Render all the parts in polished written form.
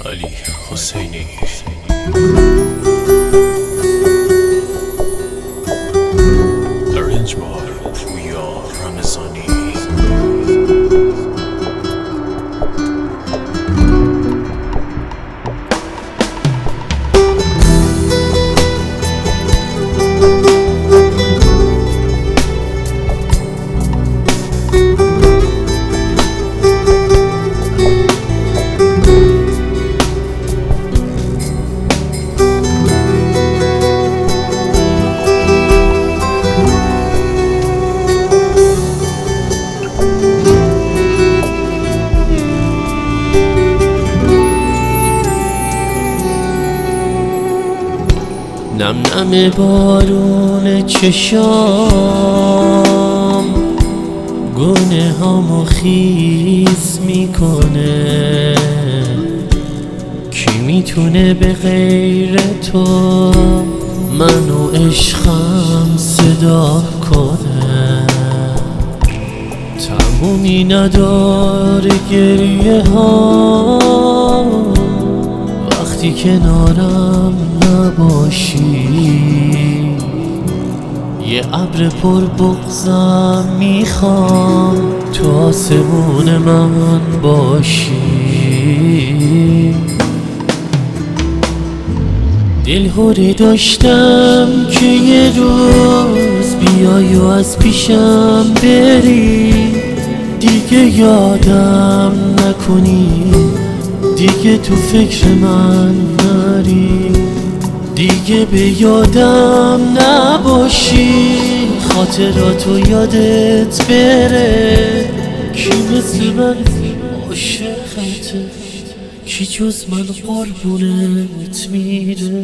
علی حسینی. Arranged by Pooya Ramazani. نم نم بارون چشام گونه هامو خیس میکنه. کی میتونه به غیر تو منو عشقم صدا کنه؟ تمومی نداره گریه ها وقتی کنارم نباشی. یه ابر پر بغضم میخوام تو آسمون من باشی. دلهوری داشتم که یه روز بیای و از پیشم بری، دیگه یادم نکنی، دیگه تو فکر من نری، دیگه به یادم نباشی، خاطراتو یادت بره. کی مثل من عاشقته؟ کی جز من قربونت میره؟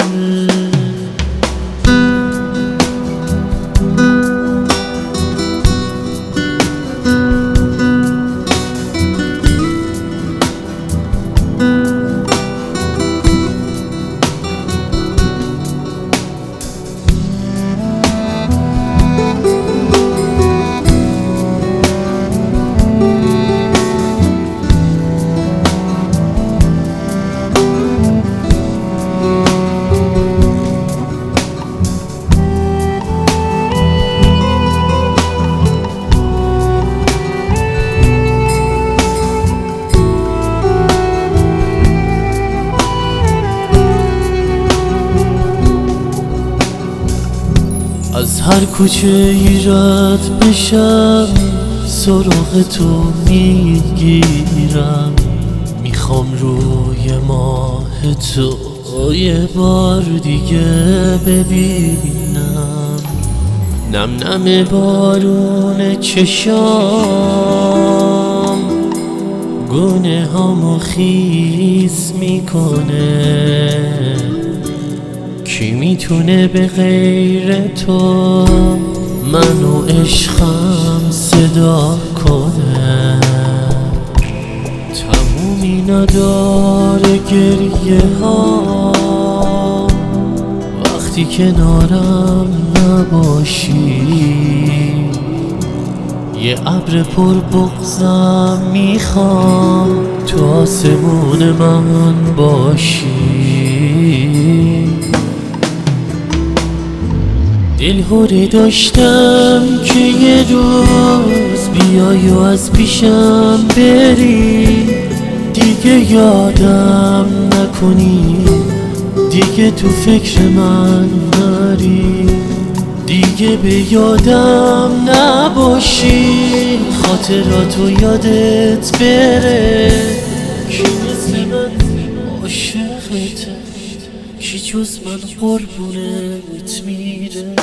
از هر کوچه ای رد بشم سراغ تو میگیرم، میخوام روی ماه تو یه بار دیگه ببینم. نم نم بارون چشام گونه هامو خیس میکنه. کی میتونه به غیر تو منو عشقم صدا کنه؟ تمومی نداره گریه ها وقتی کنارم نباشی. یه ابر پر بغضم میخوام تو آسمون من باشی. دلهوری داشتم که یه روز بیای و از پیشم بری، دیگه یادم نکنی، دیگه تو فکر من نری، دیگه به یادم نباشی، خاطراتو یادت بره. کی مثل من عاشقته؟ کی جز من قربونت میره؟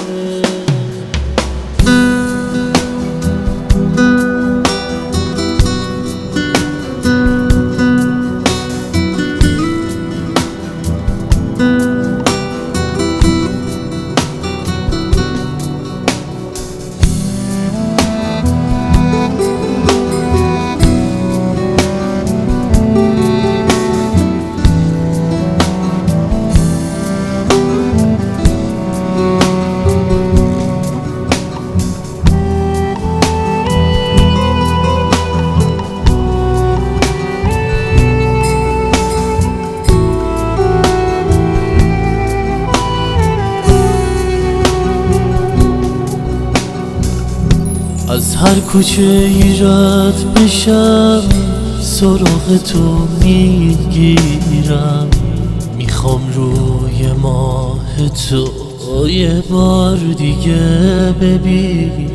از هر کوچه ای رد بشم سراغ تو میگیرم. میخوام روی ماه تو یه بار دیگه ببینم.